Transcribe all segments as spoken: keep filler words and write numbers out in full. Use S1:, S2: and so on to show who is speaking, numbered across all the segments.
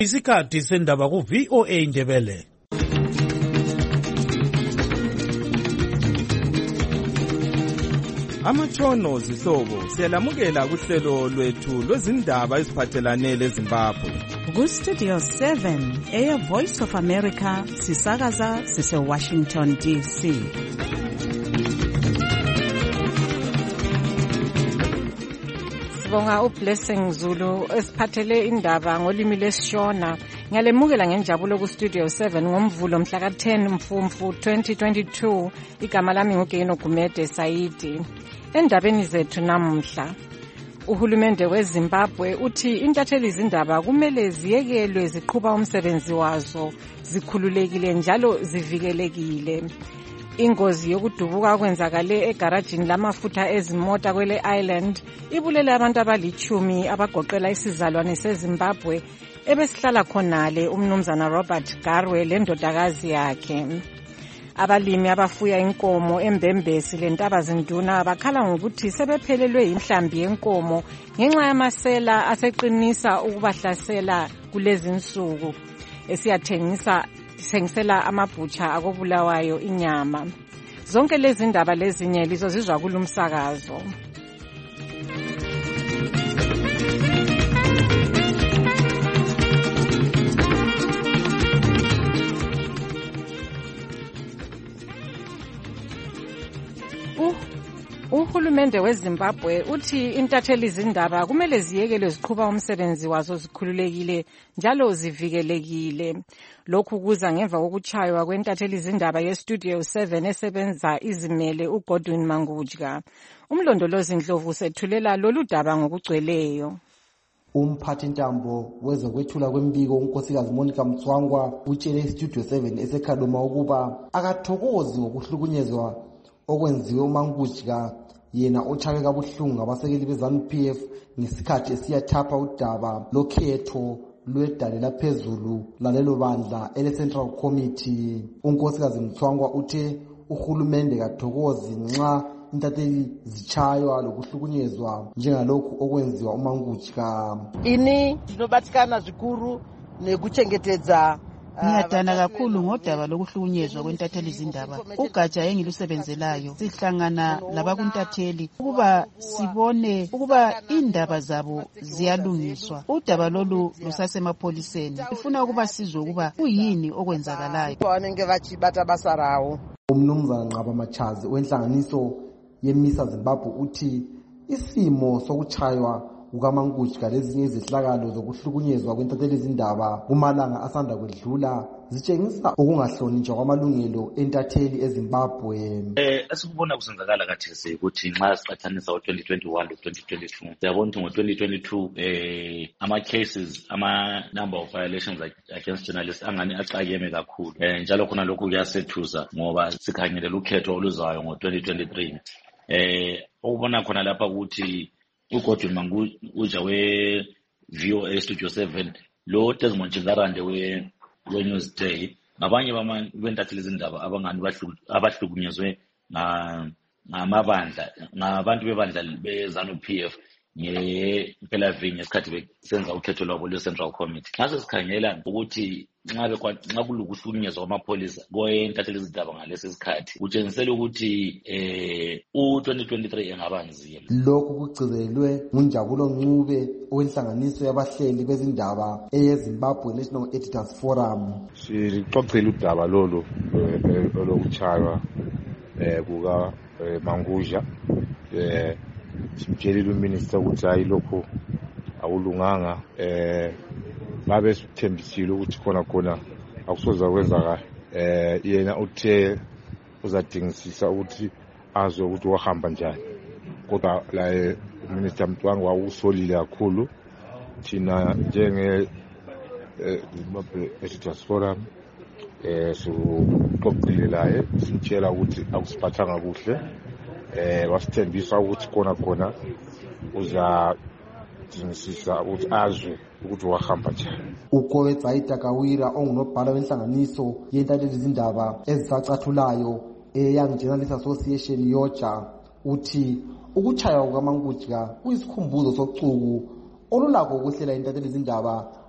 S1: Isikhathi sendaba ku V O A Ndebele.
S2: Amatshono zihlobo siyalamukela kuhlelo lwethu lwezindaba eziphathelane leZimbabwe.
S3: Ku Studio seven eya Voice of America sisakaza sise Washington D C.
S4: Sibonga uBlessing Zulu esiphathele indaba ngolimi lesishona. Ngiyalemukela ngenjabulo ku Studio seven ngomvulo mhla ka ten Mfumfu twenty twenty-two. Igama lami nguGeno Gumede Saidi. Endabeni zethu namuhla, uhulumende weZimbabwe uthi intatheli izindaba kumele ziyekelwe ziqhuba umsebenzi wazo zikhululekile njalo zivikelekile. Ingozi yokudubuka kwenzakale egarajini lamafutha ezimota kwele Island ibulele abantu abalichumi abagoqela isizalwane seZimbabwe ebesihlala khonale umnumzana Robert Garwe lendodakazi yakhe. Abalimi abafuya inkomo eMbembesi lentaba zinduna bakhala ngokuthi sebephelelwe inhlambi yenkomo ngenxa yamasela aseqinisa ukubahlasela kulezi insuku esiyathengisa thengisela amabhutsha akobulawayo inyama. Zonke lezi ndaba lezinye lizozizwa kulumsakazo. Uhulumende weZimbabwe uthi intatheli izindaba kumele ziyekelwe ziqhuba umsebenzi wazo zikhululekile njalo zivikelekile. Lokhu kuza ngemva kokuchaywa kwentatheli izindaba yeStudio seven esebenza izimele uGodwin Mangujka. Umlondolozi Ndlovu sethulela lolu daba ngokugcweleyo.
S5: Umphathi ntambo wezokwethula kwembiko unkosikazi Monica Mtswangwa utshele iStudio seven eseKhaloma ukuba akathokozi ngokuhlukunyezwa okwenziwe uMangujka yena ochawe kabuhlungu ngabasekeli beZANU P F ngesikhathi esiyathapha udaba lokhetho lwedale laphezulu lalelo bandla ele Central Committee. Unkosikazi Mtswangwa uthe uhulumende kathokozi nxa intatheli zichaywa lokuhlukunyezwa njengalokhu okwenziwa uMangujka.
S6: Ini ndinobatikana zvikuru nekuchengetedza.
S7: Ngiyadana kakhulu ngodaba lokuhlukunyezwa kwentatheli izindaba. Ugatsha engilusebenzelayo sihlangana labakuntatheli ukuba sibone ukuba indaba zabo ziyalungiswa. Udaba lolu lusasemapholiseni. Ifuna ukuba sizwe ukuba kuyini okwenzakalayo.
S6: Banenge bachibata basa rawo.
S5: Umnumzana Nqaba Machazi wenhlanganiso yeMisa Zimbabwe uthi isimo sokuchaywa ukaMangujka lezinye izehlakalo zokuhlukunyezwa kwentatheli izindaba kumalanga asanda kwedlula zitshengisa ukungahlonitshwa kwamalungelo entatheli eZimbabwe.
S8: Eh asikubona kusenzakala kathesi ukuthi nxa siqhathanisa u-twenty twenty-one lo-twenty twenty-two siyabona ukuthi ngo-twenty twenty-two eh ama cases ama number of violations against journalists angani axakeme kakhulu. Eh njalo khona lokhu kuyasethusa ngoba sikhangele ukhetho oluzayo ngo-twenty twenty-three. Eh ukubona khona lapha ukuthi uGodwin Mangujka we-V O A Studio seven lo Desmond Chingarande we-Newsday ngabanye bentatheli izindaba abangani abahlukunyezwe ngamabandla ngabantu bebandla beZANU P F ngempela-vini ngesikhathi besenza ukhetho lwabo lwe-Central Committee. Ngaso sikhangela ukuthi nxa kulukuhlukunyezwa kwamapholisa kwentatheli izindaba ngalesi sikhathi kutshengisela ukuthi eh u-twenty twenty-three engaba nzima.
S5: Lokhu kugcizelwe nguNjabulo Ncube owenhlanganiso yabahleli bezindaba eyeZimbabwe National Editors Forum.
S9: Sixoxile udaba lolu lokuchaywa eh kuka Mangujka eh simtshelile uminister ukuthi hayi lokho awulunganga. eh babe sithembisile ukuthi khona khona akusoza kwenzakala. eh yena uthe uzadingisisa ukuthi azwe ukuthi wahamba njani, kodwa la uminister Mtswangwa usolile kakhulu. Thina njenge Zimbabwe Editors Forum eh soxoxile laye simtshela ukuthi akusiphathanga kuhle. eh wasithembisa ukuthi khona khona uza dingisisa ukuthi azwe ukuthi wahamba njani.
S5: uKowetsaita Kawira ongunobhala wenhlanganiso yentatheli izindaba ezisacathulayo eYoung Journalists Association yoja uthi ukuchaywa kukaMangujka kuyisikhumbuzo socuku olulakho ukuhlela intatheli izindaba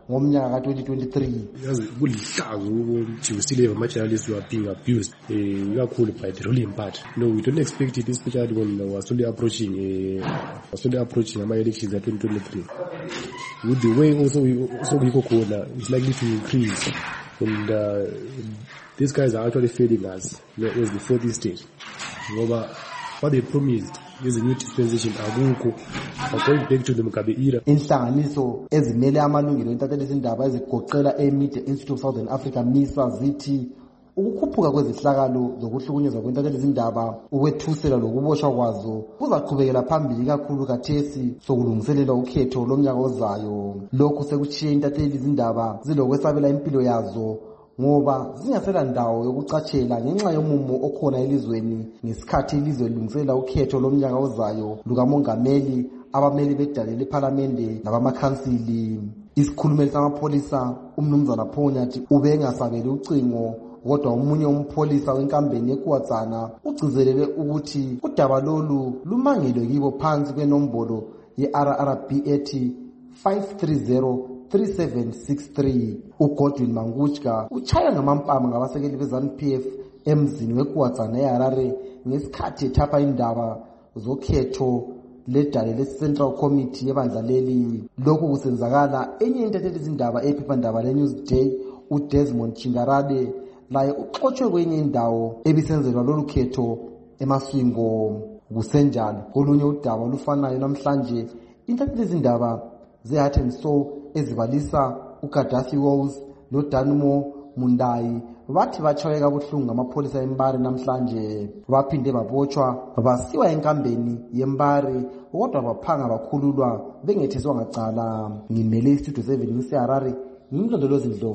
S5: ngomnyaka ka twenty twenty-three.
S10: Yazi kulihlazo ukuthi usileve ama-journalists who are being abused eh kakhulu by the ruling party. No, we don't expect it, especially when we are slowly approaching uh, slowly approaching ama-elections at twenty twenty-three. With the way also we also we go corner, it's likely to increase, and uh, these guys are actually failing us as the fourth stage. Ngoba what they promised is a new dispensation akukho, are going back to the Mugabe era.
S5: Inhlanganiso ezimele amalungelo entatheli izindaba ezigoqela eMedia Institute of Southern Africa MISA zithi ukukhuphuka kwezihlakalo zokuhlukunyezwa kwentatheli izindaba, ukwethusela lokuboshwa kwazo kuzaqhubekela phambili kakhulu kathesi sokulungiselela ukhetho lomnyaka ozayo. Lokhu sekuchiye intatheli izindaba zilokwesabela impilo yazo ngoba zingasela ndawo yokucatshela ngenxa yomumo okhona elizweni ngesikhathi ilizwe lilungiselela ukhetho lomnyaka ozayo lukamongameli, abameli bedale lePhalamende nabamakhansili. Isikhulumeli samapholisa umnumzana Phonyathi ubengasabeli ucingo, kodwa umunye umpholisa wenkambeni yeKwatsana ugcizelele ukuthi udaba lolu lumangelwe kibo phansi kwenombolo ye-R R B ethi five three zero three seven six three. uGodwin Mangutshka uchaywa ngamampama ngabasekeli be-ZANU P F emzini weKwatsana eHarare ngesikhathi ethapha indaba zokhetho ledale le-Central Committee yebandla leli. Lokhu kusenzakala enye intatheli izindaba ephephandaba le-Newsday uDesmond Chingarade laye uxotshwe kwenye indawo ebisenzelwa lolu khetho eMaswingo. Kusenjalo kolunye udaba olufanayo namhlanje intatheli izindaba ze-Heart and Soul ezibalisa uGaddafi Walls noDanmo Mundayi bathi batshayeka kabuhlungu ngamapholisa eMbari namhlanje. Baphinde babotshwa basiwa enkambeni yeMbari kodwa baphanga bakhululwa bengetheswa ngacala. Ngimele iStudio seven ngiseHarare, ngimlondolozi Ndlovu.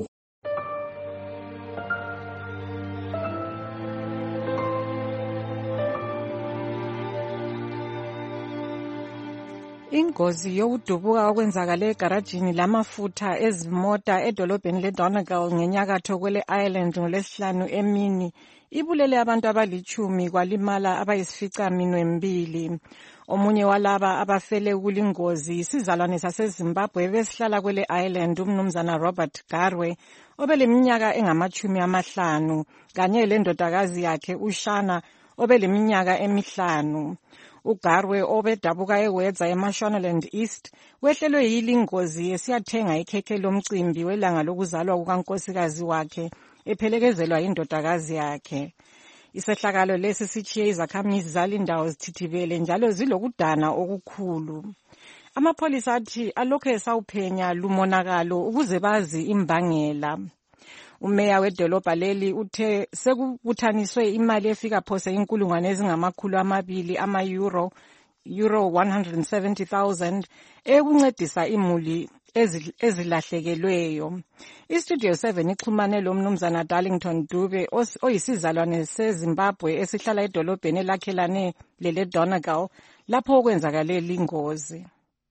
S4: Ingozi yokudubuka okwenzakale egarajini lamafutha ezimota edolobheni leDonegal ngenyakatho kwele Ireland ngolesihlanu emini ibulele abantu abalichumi kwalimala abayisificaminwe mbili. Omunye walaba abafele kulingozi isizalwane saseZimbabwe besihlala kwele Ireland umnumzana Robert Garwe obeleminyaka engamachumi amahlanu kanye lendodakazi yakhe uShana obeleminyaka emihlanu. uGarwe obedabuka ewedza eMashonaland East wehlelwe yilingozi esiyathenga ikhekhe lomcimbi welanga lokuzalwa kukankosikazi wakhe ephelekezelwa indodakazi yakhe. Isehlakalo lesi sichiye izakhamizi zalindawo zithithibele njalo zilokudana okukhulu. Amapholisa athi alokho esawuphenya lumonakalo ukuze bazi imbangela. Umeya wedolobha leli uthe sekubuthaniswe imali efika phose inkulungwane ezingamakhulu amabili ama-euro euro one hundred seventy thousand ekuncedisa imuli ezilahlekelweyo. iStudio seven ixhumane lo mnumzana Darlington Dube oyisizalwane seZimbabwe esihlala edolobheni elakhelane lele Donegal lapho okwenzakale lingozi.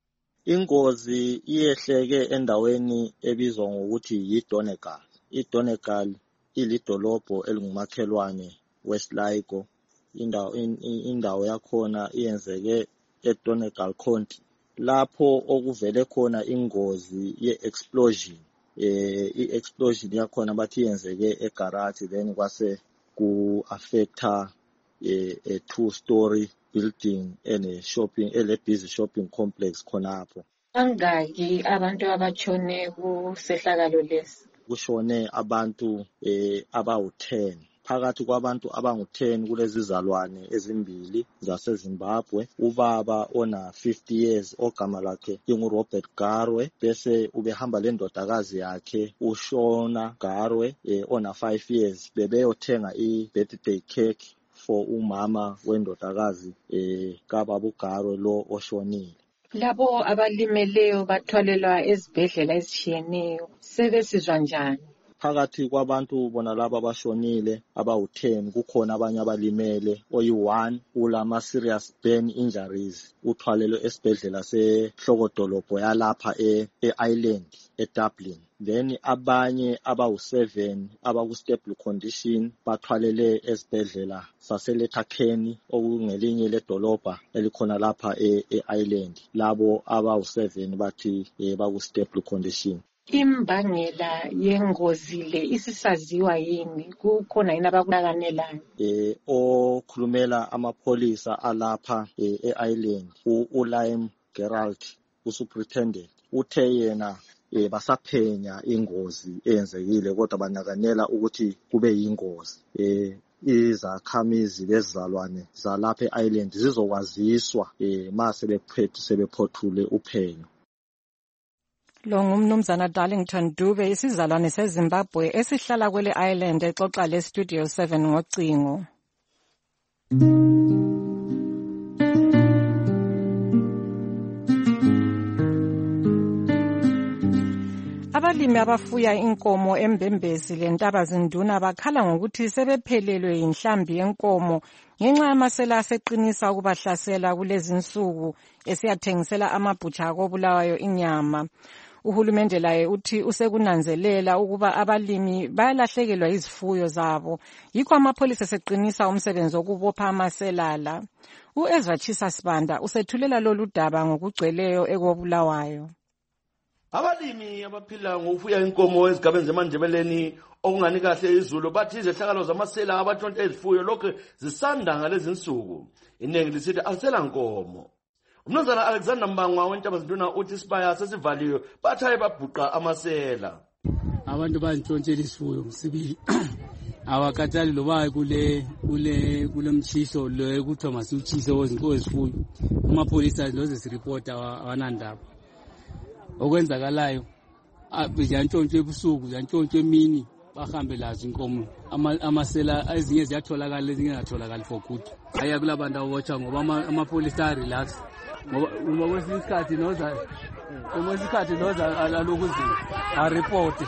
S11: Ingozi iyehleke endaweni ebizwa ngokuthi yiDonegal. iDonegal ilidolobho elingumakhelwane weSligo. Indawo indawo yakhona iyenzeke eDonegal County lapho okuvele khona ingozi ye-explosion. Eh i-explosion yakhona bathi yenzeke egarage then kwase ku affecta a two story building ene shopping ele busy shopping complex khonapho.
S4: Angaki abantu abachone kusehlakalo lesi?
S11: Kushone abantu eh abawu ten. Phakathi kwabantu abangu ten kulezi zalwane ezimbili zaseZimbabwe, ubaba ona fifty years ogama lakhe inguRobert Garwe, bese ubehamba lendodakazi yakhe uShona Garwe eh, ona five years bebeyothenga i-birthday cake for umama wendodakazi eh kaBaba uGarwe lo oshonile.
S4: Labo abalimeleyo bathwalelwa ezibhedlela ezitshiyeneyo sebesizwa njani?
S11: Phakathi kwabantu bona laba abashonile abawu ten kukhona abanye abalimele oyi one ulama serious burn injuries uthwalelwe esibhedlela sehlokodolobho yalapha e-Ireland eDublin. Then abanye abawu seven abaku stable condition bathwalele esibhedlela saseLetterkenny okungelinye ledolobha elikhona lapha e-Ireland. Labo abawu seven bathi baku stable condition.
S4: imbangela yengozi le isisaziwa yini? Kukhona yini abakunakanelayo?
S11: Eh okhulumela amapholisa alapha e-Island uLime Gerald usuperintendent uthe yena eh basaphenya ingozi eyenzekile kodwa banakanela ukuthi kube yingozi. Eh izakhamizi lezizalwane zalapha e-Island zizokwaziswa eh mase bephethe sebephothule uphenyo.
S4: Lo ngumnumzana Darlington Dube isizalwane seZimbabwe esihlala kwele island exoxa le Studio seven ngocingo. Abalimi abafuya inkomo eMbembezi leNtabazinduna bakhala ngokuthi sebephelelwe inhlambi yenkomo ngenxa yamasela aseqinisa ukubahlasela kulezi insuku esiyathengisela amabhutsha akobulawayo inyama. Uhulumende laye uthi usekunanzelela ukuba abalimi bayalahlekelwa izifuyo zabo, yikho amapholisa eseqinisa umsebenzi wokubopha amaselala. U-Ezra Chisa Sibanda usethulela lolu daba ngokugcweleyo ekobulawayo.
S12: Abalimi abaphila ngokufuya inkomo ezigabeni zeMandebeleni okungani kahle izulu bathi izehlakalo zamasela abatshontsha izifuyo lokho zisanda ngalezi insuku. Iningi lisithi alisela nkomo. Umnumzana Alexander Mbangwa weNtabazinduna uthi sibaya sesivaliwe bathaye babhuqa amasela.
S13: Abantu bantshontshela isifuyo sibili. Awakatali loba kule kule kulemchiso lo kuthiwa masiuchiso wezifuyo. Amapholisa loze sireport awanandaba. Okwenzakalayo abijantshontshe ebusuku yantshontshe emini bahambe lazo inkomo amasela ezinye ziyatholakala ezinye zingatholakala for good. Aya kulabantu ababotsha ngoba amapholisa relax ngoba kwesikhathi noza kwesikhathi noza alokuzi a report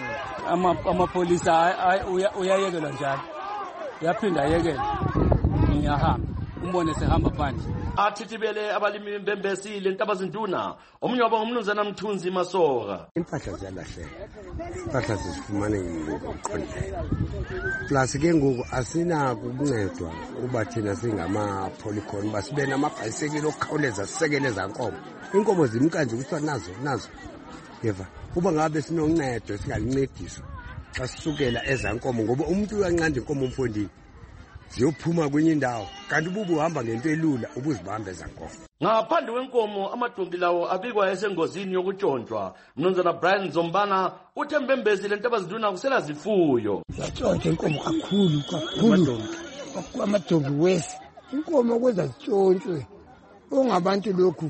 S13: amapholisa uyayekelwa njalo yaphinda ayekela ngiyahamba umbone sehamba phandle.
S12: Athithibele abalimi beMbembezi leNtabazinduna omunye wabo ngumnumzana Mthunzi Masora.
S14: Impahla ziyalahleka, impahla zifumane ngokuqondile. Plus ke ngoku asinako ukuncedwa kuba thina singama polycon basibe namabhayisekile okukhawuleza sisekeleza inkomo. Inkomo zimka nje kuthiwa nazo nazo. Yeva kuba ngabe sinoncedo singalincediswa xa sisukela ezankomo ngoba umuntu uyanqanda inkomo umfondini ziyophuma kwenye indawo kanti ububu uhamba ngento elula ubuzibambe ezankomo.
S12: Ngaphandle kwenkomo amadumbi lawo abikwa esengozini yokutshontshwa. Mnumzana Brian Zombana uthe Mbembezi leNtabazinduna kusela zifuyo.
S15: Yatshontsha inkomo kakhulu kakhulu amadumbi wesi inkomo kwenza zitshontshe ongabantu lokhu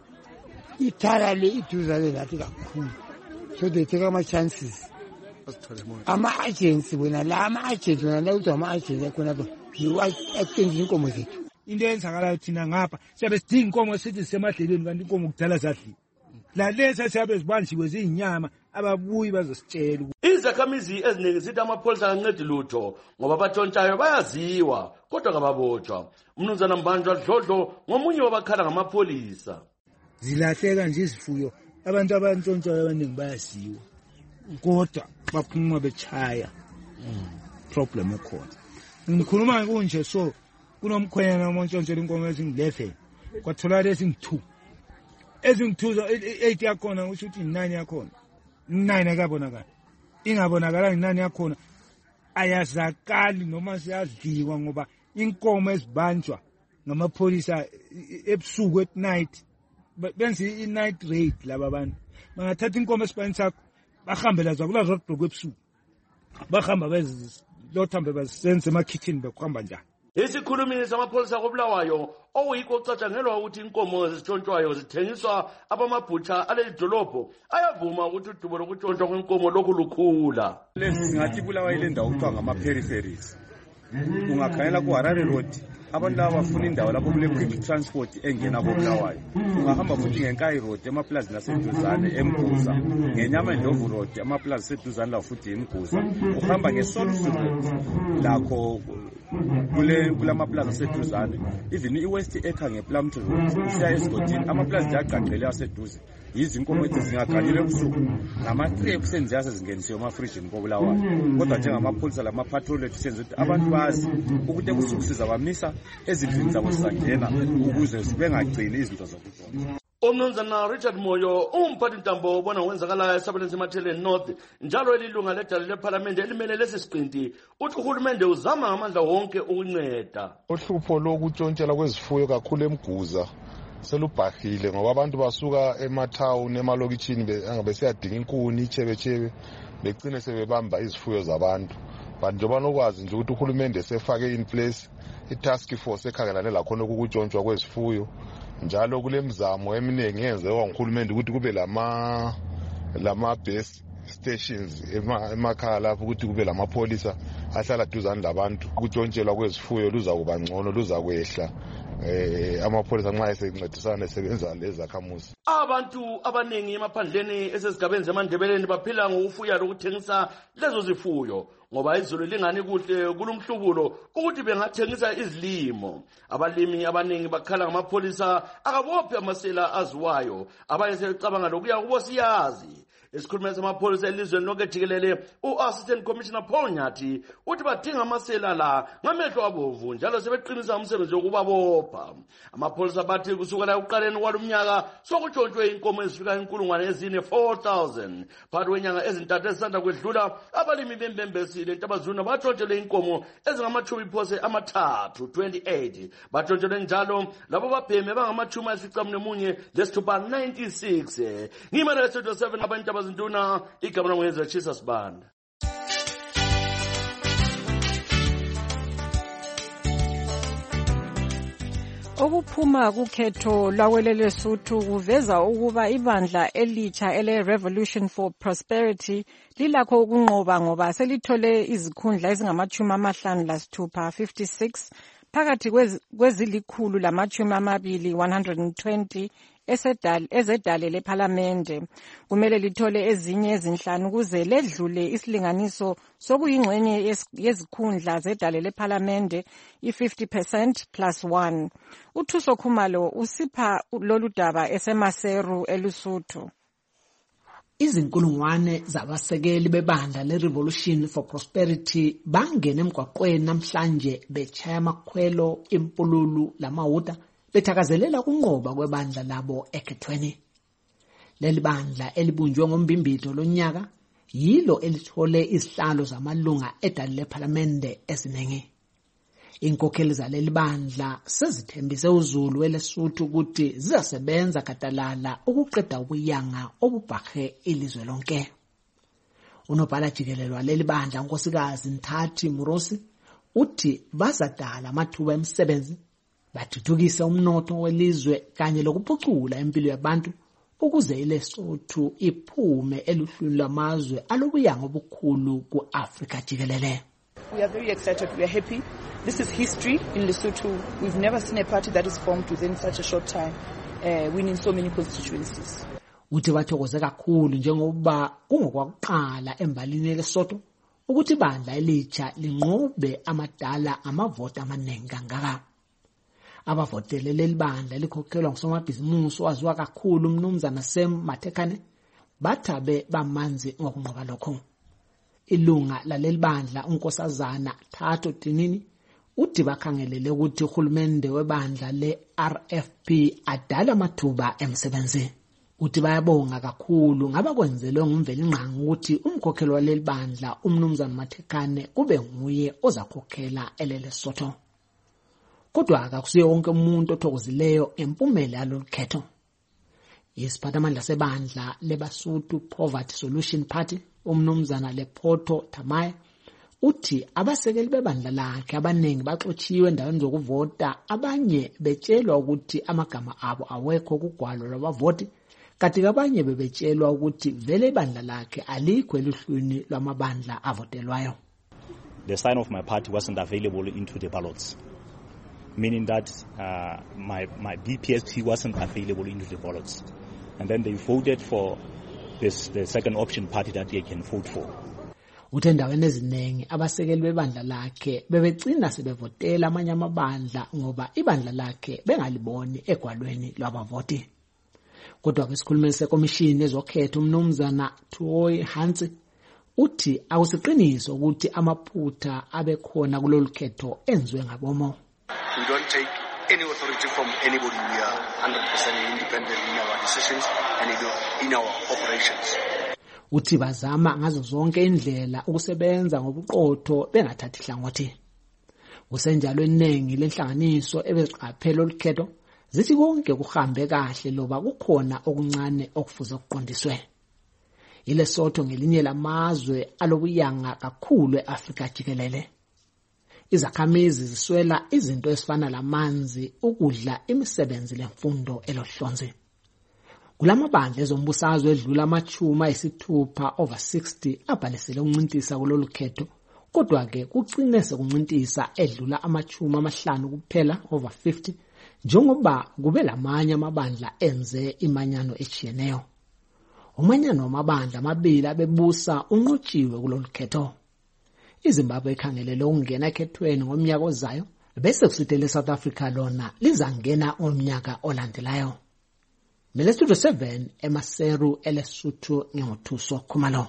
S15: ithara le iduzane lathi kakhulu so they take ama chances. Ama agency wena la ama agency wena la uthi ama agency khona lapho yiwa-exchange inkomo zethu.
S1: Into eyenzakalayo thina ngapha siyabe sidinga inkomo sithi sisemadlelweni kanti inkomo kudala zadlile. La lesa siyabe zibanjiwe ziyinyama ababuyi bazositshela.
S12: Izakhamizi eziningi zithi amapholisa kancedi lutho ngoba batshontshayo bayaziwa kodwa kababotshwa. Umnumzana Mbanjwa Dlodlo ngomunye wabakhala ngamapholisa.
S1: Zilahleka nje izifuyo abantu abantshontshayo abaningi bayaziwa. Kodwa baphuma bechaya problem ekhona. Ngikhuluma kunje so kunomkhwena umontshontshela inkomo ezingileven kwatholakala ezingi-two ezingi-two eight yakhona usho ukuthi nine yakhona nine akabonakala ingabonakala nine yakhona ayazakali noma siyadliwa ngoba inkomo ezibanjwa ngamapholisa ebusuku at night benza i-night raid laba abantu bangathatha inkomo esibani sakho bahambela zakula roadblock ebusuku bahamba bezilothambe basenze ema-kitchen bekuhamba njani.
S12: Isikhulumi samapholisa kobulawayo okuyikho okucatshangelwa ukuthi inkomo ezitshontshwayo zithengiswa abamabhutsha aleli dolobho ayavuma ukuthi udubo lokutshontshwa kwenkomo lokhu lukhula.
S16: Lesi singathi Bulawayo le ndawo kuthiwa ngama-peripheries. Ungakhangela ku-Harare Road abantu laba bafuna indawo lapho kule quick transport engena koBulawayo. Ungahamba futhi ngeNkayi Road emaplazi laseduzane eMguza, ngenyama Ndlovu Road amaplazi aseduzane la futhi eMguza. Uhamba ngeSolusi Road lakho kule kulamaplazi aseduzane. Even iWest Acre ngePlumtree Road usiya esigodini amaplazi ayaqaqele aseduze. Izinkomo ethi zingaganyelwe ebusuku ngama-three ekuseni ziyasezingenisiwe emafrijini koBulawayo. Kodwa njengamapholisa lama-patrol ethu senze ukuthi abantu bazi ukuthi ebusuku sizabamisa ezindlini zabo sizangena ukuze bengagcini izinto zokutshontshwa.
S12: Umnumzana Richard Moyo umphathi ntambo ubona wenzakala esabeleni seMatheleni North njalo elilunga ledala leParliament elimele lesi siqinti uthi uhulumende uzama ngamandla wonke ukunceda.
S9: Uhlupho lokutshontshela kwezifuyo kakhulu eMguza selubhahile ngoba abantu basuka emathawun emalokitshini bengabe siyadinga inkuni ichebechebe begcine sebebamba izifuyo zabantu. But njengoba nokwazi nje ukuthi uhulumende sefake in place i-task force ekhangelane lakhona ukutshontshwa kwezifuyo. Njalo kule mzamo eminingi yenziwa nguhulumende ukuthi kube lama lama base stations emakhaya lapho ukuthi kube lamapolisa ahlala duzane labantu ukutshontshelwa kwezifuyo luza kuba ngcono luza kwehla eh amapolisa nxa esencedisana esebenza lezakhamuzi.
S12: Abantu abaningi emaphandleni esezigabeni zeMandebeleni baphila ngokufuya lokuthengisa lezo zifuyo ngoba izulu lingani kuhle kulumhlubulo ukuthi bengathengisa izilimo. Abalimi abaningi bakhala ngamapolisa akabophe amasela aziwayo abanye secabanga lokuya kubosiyazi. Esikhulumeni samapolisa elizweni lonke jikelele u-Assistant Commissioner Paul Nyathi uthi badinga amasela la ngamehlo abovu njalo sebeqinisa umsebenzi wokubabopha. Amapolisa bathi kusukela ekuqaleni kwalomnyaka sokutshontshwe inkomo ezifika inkulungwane ezine four thousand. Phakathi kwenyanga ezintathu ezisanda kwedlula abalimi bembembesile eNtabazulu batshontshelwe inkomo ezingamatshumi phose amathathu twenty-eight. Batshontshelwe njalo labo babheme bangamatshumi ayisicamnemunye lesithupha ninety-six. Ngimele Studio seven abantu abazinduna igama lomwenzi Jesus Band.
S4: Okuphuma kukhetho lwakwelelesuthu kuveza ukuba ibandla elitsha ele Revolution for Prosperity lilakho ukunqoba ngoba selithole izikhundla ezingamachumi amahlanu lasithupha fifty-six phakathi kwezilikhulu lamachumi amabili one hundred twenty ezedale leParliamente. Kumele lithole ezinye ezinhlanu kuze ledlule isilinganiso sokuyingxenye yezikhundla zedale leParliamente i-fifty percent plus one. uThuso Khumalo usipha lolu daba esemaseru eLusuthu.
S17: Izinkulungwane zabasekeli bebandla le-Revolution for Prosperity bangena emgwaqweni namhlanje bechaya amakhwelo impululu lamawuta bethakazelela kunqoba kwebandla labo ekhethweni. Leli bandla elibunjwe ngombimbito lonyaka yilo elithole izihlalo zamalunga edale leParliamente eziningi. Inkokheli zaleli bandla sezithembise uZulu weLesotho ukuthi zizasebenza kadalala ukuqeda ubuyanga obubhahe ilizwe lonke. Unobhala jikelele waleli bandla uNkosikazi Nthathi Murosi uthi bazadala amathuba emisebenzi bathuthukise umnotho welizwe kanye lokuphucula impilo yabantu ukuze iLesotho iphume eluhlwini lwamazwe alobuyanga obukhulu ku-Afrika jikelele.
S18: We are very excited. We are happy. This is history in Lesotho. We've never seen a party that is formed within such a short time, uh, winning so many constituencies.
S17: Uthi bathokoze kakhulu njengoba kungokwakuqala embalini leSotho ukuthi ibandla elitsha linqobe amadala amavoti amaningi kangaka. Abavotele leli bandla likhokhelwa ngusomabhizimusi owaziwa kakhulu umnumzana Sam Matekane bathabe bamanzi ngokunqoba lokho. Ilunga laleli bandla uNkosazana Thato Tinini uthi bakhangelele ukuthi uhulumende webandla le-R F P adala amathuba emsebenzi. Uthi bayabonga kakhulu ngabakwenzelwe ngumveli ngqangi ukuthi umkhokheli waleli bandla umnumzana Matekane kube nguye ozakhokhela eLesotho. Kodwa akusiye wonke umuntu othokozileyo empumela yalolu khetho. Isiphathamandla sebandla leBasotho Poverty Solution Party umnumzana Lephoto Thamaya uthi abasekeli bebandla lakhe abaningi baxotshiwe endaweni zokuvota abanye betshelwa ukuthi amagama abo awekho kugwalo lwabavoti kanti abanye bebetshelwa ukuthi vele ibandla lakhe alikho eluhlwini lwamabandla avotelwayo.
S19: The sign of my party wasn't available into the ballots, meaning that uh, my my B P S P wasn't available into the ballots, and then they voted for this the second option party that they can vote for.
S17: Uthendaweni eziningi abasekeli bebandla lakhe bebegcina sebevotela amanye amabandla ngoba ibandla lakhe bengaliboni egwalweni lwabavoti. Kodwa kwesikhulumeli sekomishini ezokhetho umnumzana Thuoyi Hansi uthi awusiqiniso ukuthi amaphutha abekhona kulolu khetho enziwe ngabomo.
S20: We don't take any authority from anybody. We are one hundred percent independent in our decisions and in our operations.
S17: Uthi bazama ngazo zonke indlela ukusebenza ngobuqotho bengathathi hlangothi. Kusenjalo eningi lenhlanganiso ebeziqaphela olukhetho zithi konke kuhambe kahle loba kukhona okuncane okufuze ukuqondiswe. ILesotho ngelinye lamazwe alobuyanga kakhulu eAfrika jikelele. Izakhamizi ziswela izinto ezifana lamanzi, ukudla, imisebenzi lemfundo elohlonze. Kulamabandla ezombusazwe edlula amachuma esithupha over sixty abhalisele ukuncintisa kulolu khetho, kodwa ke kucine sekuncintisa edlula amachuma amahlanu kuphela over fifty njengoba kube lamanye amabandla enze imanyano echiyeneyo. Umanyano wamabandla amabili abebusa unqotshiwe kulolu khetho. iZimbabwe ikhangelele ukungena ekhethweni ngomnyaka ozayo bese kusitele South Africa lona lizangena ngomnyaka olandelayo. Mele Studio seven eMaseru eLesotho ngothuso Khumalo.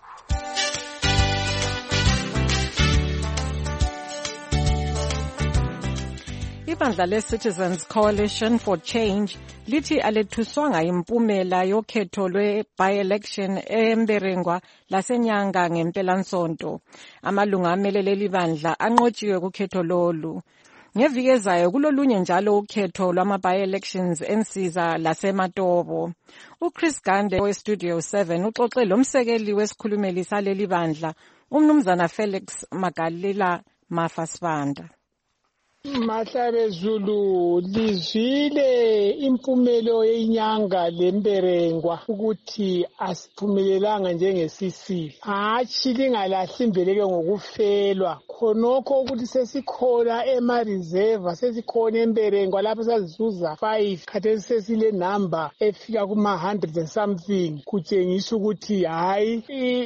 S4: Ibandla le-Citizens Coalition for Change lithi alethuswanga impumela yokhetho lwe-by-election eMberengwa laseNyanga ngempelasonto. Amalunga amele leli bandla anqotshiwe kukhetho lolu. Ngeviki ezayo kulolunye njalo ukhetho lwama-by-elections eNsiza laseMatobo. uChris Gande weStudio seven uxoxe lomsekeli wesikhulumeli saleli bandla, uMnumzana Felix Magalila Mafasibanda.
S21: Mahlabe Zulu lizwile impumelo yenyanga lemberengwa ukuthi asiphumelelanga njengesisili. Hatshi lingalahli imbeleke ngokufelwa. Khonokho ukuthi sesikhona ema-reserve, sesikhona emberengwa lapho sazizuza five, khathesi sesile number efika kuma one hundred and something. Kutshengisa ukuthi hayi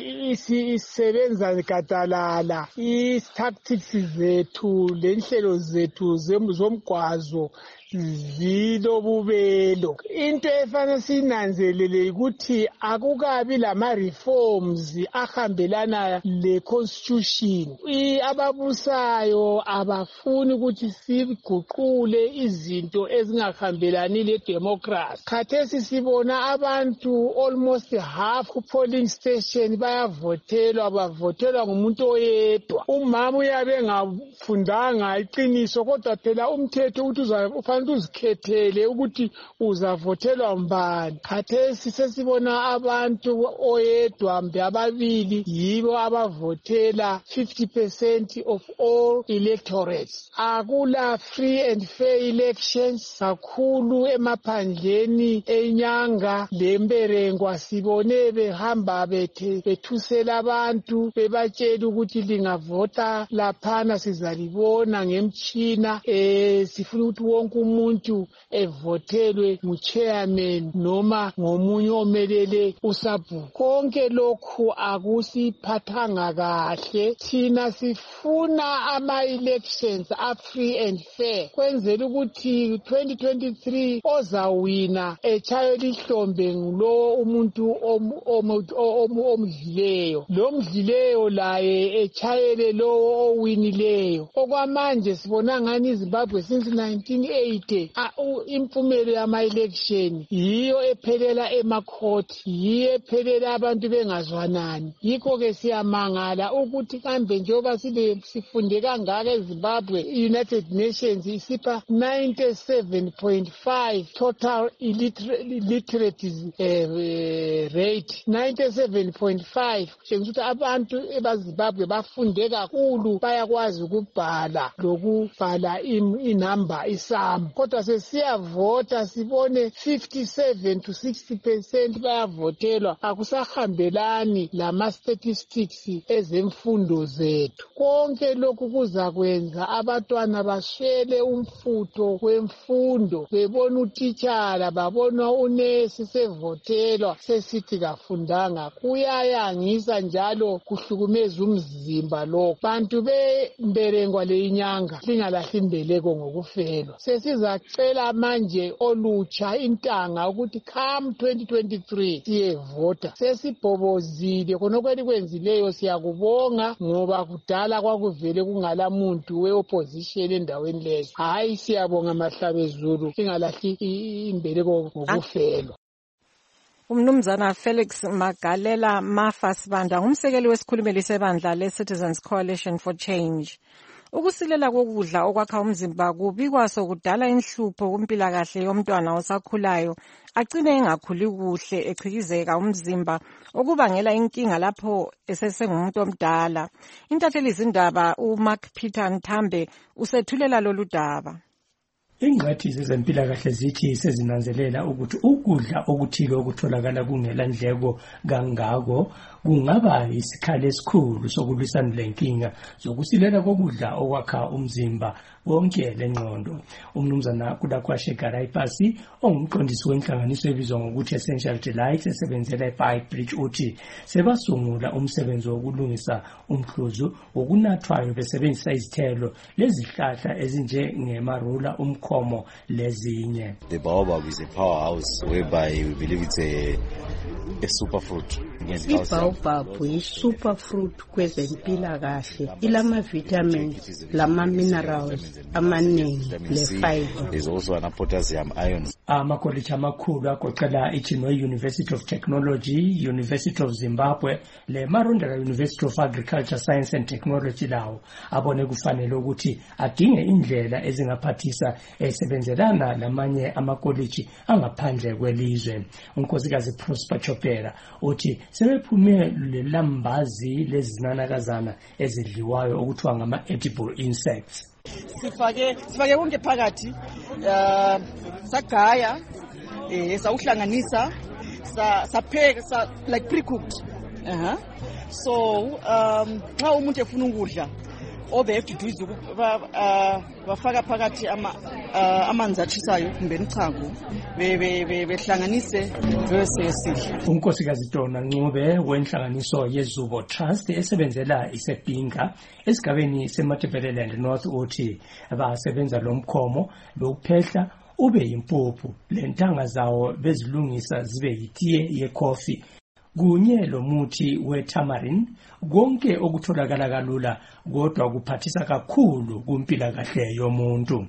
S21: isebenza gadalala. I-tactics zethu lenhlelo zethu zomgwazo zilobubelo. Into efana sinanzelele ukuthi akukabi lama reforms ahambelana le constitution. Ababusayo abafuni ukuthi siguqule izinto ezingahambelani le democracy. Khathesi sibona abantu almost half ku polling station bayavotelwa, bavotelwa ngumuntu oyedwa. Umama uyabe ngafundanga iqiniso kodwa phela umthetho uthi ufanele uzikhethele ukuthi uzavotelwa mbani. Khathesi sesibona abantu oyedwa mbe ababili yibo abavotela fifty percent of all electorates. Akula free and fair elections kakhulu emaphandleni enyanga lemberengwa. Sibone behamba bethe bethusela abantu bebatshela ukuthi lingavota laphana sizalibona ngemtshina. Eh sifuna ukuthi wonke umuntu evotelwe ngu-chairman noma ngomunye omelele usabhuku. Konke lokhu akusiphathanga kahle. Thina sifuna ama-elections a-free and fair kwenzela ukuthi twenty twenty-three ozawina echayo lihlombe ngulo umuntu omdlileyo. Lo mdlileyo laye echayele lo owinileyo. Okwamanje sibona ngani iZimbabwe since nineteen eighty impumelo yama-election yiyo ephelela emacourt, yiyo ephelela abantu bengazwanani. Yikho ke siyamangala ukuthi kambe njengoba sifunde kangaka eZimbabwe, i-United Nations isipha ninety-seven point five total illiterate rate. ninety-seven point five kutshengisa ukuthi abantu ebaZimbabwe bafunde kakhulu, bayakwazi ukubhala lokubhala inamba isamu. Kodwa sesiyavota sibone fifty-seven to sixty percent bayavotelwa. Akusahambelani lama statistics ezemfundo zethu. Konke lokhu kuzakwenza abantwana baswele umfutho wemfundo, bebona utitshala, babona unesi sevotelwa sesithi kafundanga. Kuyayangisa njalo kuhlukumeza umzimba lokho. Bantu bemberengwa leyinyanga lingalahli imbeleko ngokufelwa. Sesiza sizacela manje olutsha intanga ukuthi come twenty twenty-three siyevota. Sesibhobozile khonokho elikwenzileyo siyakubonga ngoba kudala kwakuvele kungala muntu we-opposition endaweni leyo. Hayi siyabonga Mahlabezulu singalahli imbeleko ngokufelwa.
S4: Umnumzana Felix Magalela Mafa Sibanda ngumsekeli wesikhulumeli sebandla le-Citizens Coalition for Change. Ukusilela kokudla okwakha umzimba kubikwa sokudala inhlupho kumpilakahle yomntwana osakhulayo agcine engakhuli kuhle echikizeka umzimba okubangela inkinga lapho esesengumuntu omdala. Intatheli izindaba uMark Peter Nthambe usethulela lolu daba.
S2: Ingqathi zezempilakahle zithi sezinanzelela ukuthi ukudla okuthile okutholakala kungela ndleko kangako kungaba isikhali esikhulu sokulwisana lenkinga zokusilela kokudla okwakha umzimba wonke lengqondo. Umnumzana Kudakwashe Garaipasi ongumqondisi wenhlanganiso ebizwa ngokuthi Essential Delights esebenzela eBay Bridge uthi sebasungula umsebenzi wokulungisa umhluzu okunathwayo besebenzisa izithelo lezihlahla ezinje ngemarula umkhomo lezinye.
S22: The baobab is a powerhouse whereby we believe it's a, a superfruit.
S23: Ibaobab is superfruit kwezempilakahle, ilama vitamins, lama minerals amaningi le fiber.
S22: There's also an potassium ions.
S2: Amakoliji amakhulu agoqela iChinwe University of Technology, University of Zimbabwe, le Marondera University of Agriculture, Science and Technology lawo abone kufanele ukuthi adinge indlela ezingaphathisa esebenzelana lamanye amakoliji angaphandle kwelizwe. Unkosikazi Prosper Chopera uthi sebephume lelambazi lezinanakazana ezidliwayo okuthiwa ngama edible insects.
S24: Sifake sifake konke phakathi uh, sagaya eh sawuhlanganisa sa sapheka sa like pre-cooked. Uh-huh. So um xa umuntu efuna ukudla all they have to do is bafaka phakathi ama amanzi atshisayo kumbe ichago behlanganise bese sidla.
S2: Unkosikazi Dona Ncube wenhlanganiso yeZubo Trust esebenzela iseBinga esigabeni seMatebeleland North uthi abasebenza lomkhomo lokuphehla ube yimpuphu lentanga zawo bezilungisa zibe yitiye yecoffee kunye lomuthi weTamarin konke okutholakala kalula kodwa kuphathisa kakhulu kumpilakahle yomuntu.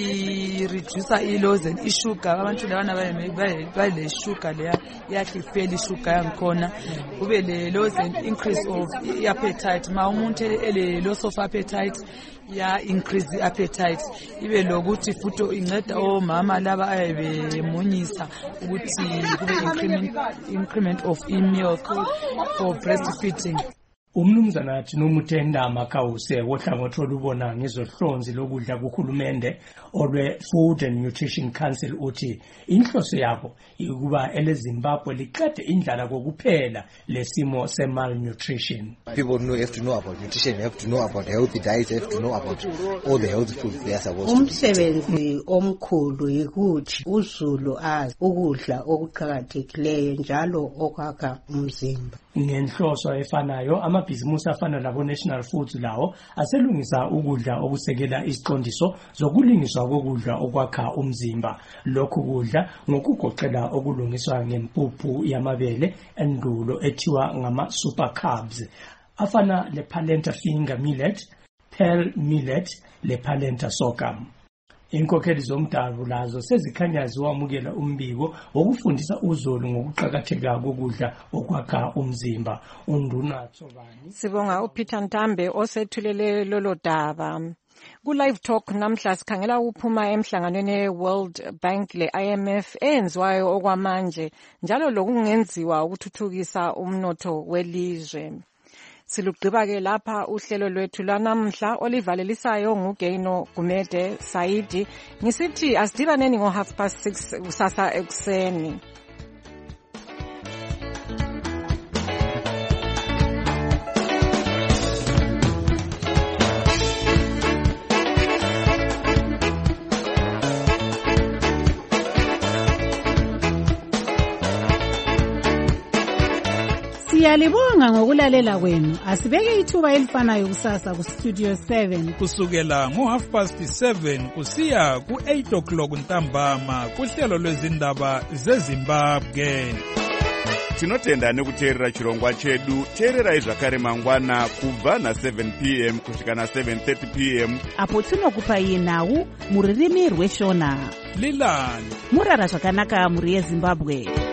S25: I reduce ilows and isugar abantu labana bale sugar leya yahlifeli sugar yangikhona kube le lows and increase of appetite ma umuntu ele loss of appetite ya increase the appetite ibe lokuthi futhi inceda omama laba ayebemunyisa ukuthi kube increment increment of milk for breastfeeding.
S2: Umnumzana athi nomutenda makawuse wohlangothi olubona ngezohlonzi lokudla kuhulumende olwe Food and Nutrition Council uthi inhloso yabo ukuba eleZimbabwe liqede indlala kokuphela lesimo semalnutrition.
S26: People know have to know about nutrition, have to know about healthy diet, have to know about all the healthy foods they are supposed to.
S23: Umsebenzi omkhulu yikuthi uZulu azi ukudla okuqhakathekileyo njalo okwakha umzimba.
S2: Ngenhloso efanayo amabhizimusi afana labo National Foods lawo aselungisa ukudla okusekela isiqondiso zokulingiswa kokudla okwakha umzimba. Lokhu kudla ngokugoqela okulungiswa ngempuphu yamabele endulo ethiwa ngama super carbs afana le Palenta finger millet, pearl millet, le Palenta sorghum. Inkokheli zomdabu lazo sezikhanya ziwamukela umbiko wokufundisa uZulu ngokuqhakatheka kokudla okwakha umzimba. Unduna Tsobani
S4: sibonga uPeter Ntambe osethulele lolo daba. Ku live talk namhla sikhangela ukuphuma emhlanganweni World Bank le I M F enziwayo okwamanje njalo lokungenziwa ukuthuthukisa umnotho welizwe. Silugqiba ke lapha uhlelo lwethu lwanamhla olivalelisayo nguGeno Gumede Saidi ngisithi asidibaneni ngo half past six kusasa ekuseni.
S3: Siyalibonga ngokulalela kwenu. Asibeke ithuba elifanayo kusasa ku Studio seven
S5: kusukela ngo half past seven kusiya ku eight o'clock ntambama kuhlelo lwezindaba zeZimbabwe.
S6: Tinotenda nekuteerera chirongwa chedu. Teererai zvakare mangwana kubva na seven p m kusvika na seven thirty p m
S7: apo tinokupai nhau mururimi rweshona.
S5: Lilani
S7: murara zvakanaka muri yeZimbabwe.